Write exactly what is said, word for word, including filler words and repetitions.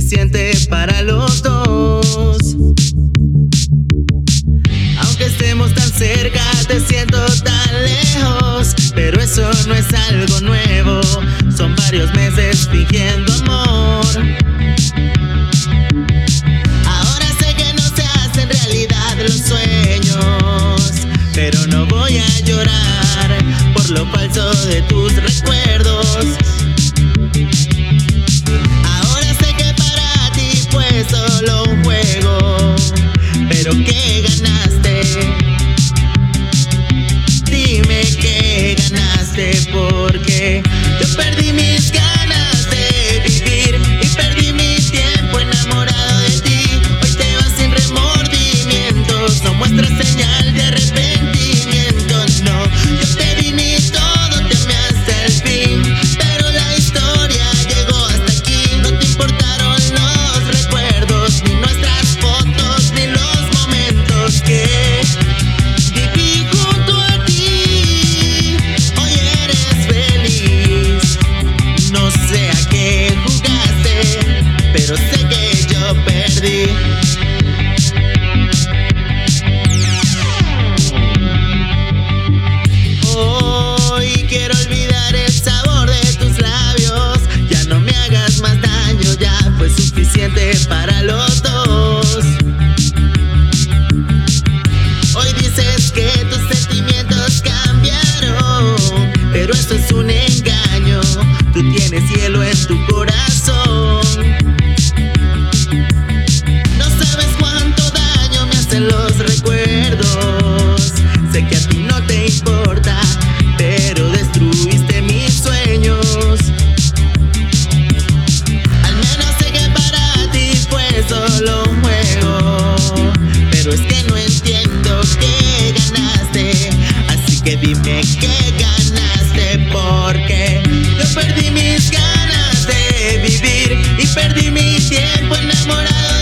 suficiente para los dos. Aunque estemos tan cerca, te siento tan lejos, pero eso no es algo nuevo. Son varios meses fingiendo amor. Ahora sé que no se hacen realidad los sueños, pero no voy a llorar por lo falso de tus recuerdos. Ahora sé que para ti fue solo un juego, pero ¿qué ganaste? Dime qué ganaste, porque yo perdí mis ganas de vivir y perdí mi tiempo enamorado de ti. Hoy te vas sin remordimientos, no muestras señal de arrepentimiento, no. Yo te di mi todo, te amé hasta el fin, pero la historia llegó hasta aquí. No te importaron los recuerdos, ni nuestras fotos, ni los momentos que viví junto a ti. Hoy eres feliz, no sé a qué jugaste, pero sé que yo perdí. Hoy quiero olvidar el sabor de tus labios. Ya no me hagas más daño, ya fue suficiente para los dos. Hoy dices que tus sentimientos cambiaron, pero eso es un engaño. Tú tienes hielo en tu corazón. No sabes cuánto daño me hacen los recuerdos. Sé que a ti no te importa, pero destruiste mis sueños. Al menos sé que para ti fue solo un juego, pero es que no entiendo qué ganaste. Así que dime qué ganaste, porque yo perdí mis ganas de vivir y perdí mi tiempo enamorado